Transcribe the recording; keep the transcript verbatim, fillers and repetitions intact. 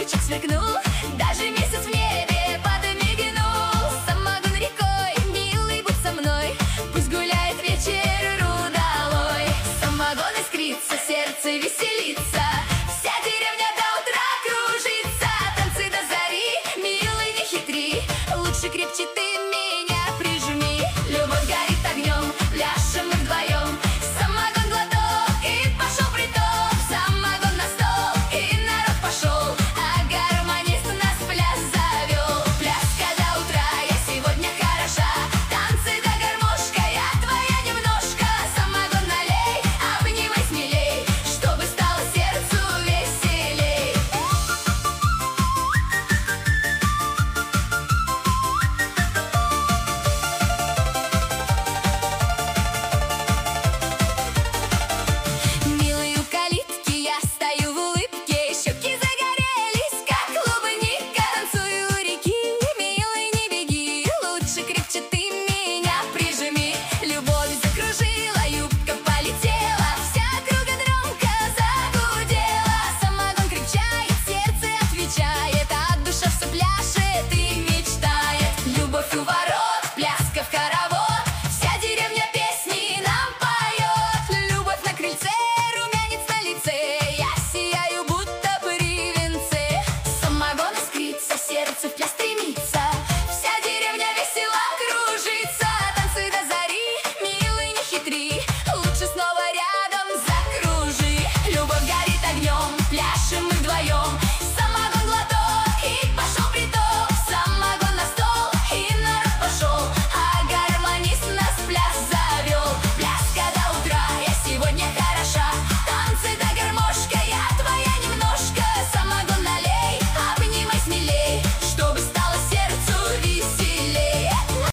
лучик сверкнул, даже месяц в небе подмигнул. Самогон рекой, милый, будь со мной, пусть гуляет вечер удалой. Самогон искрится, сердце веселится, вся деревня до утра кружится. Танцы до зари, милый, не хитри, лучше крепче ты.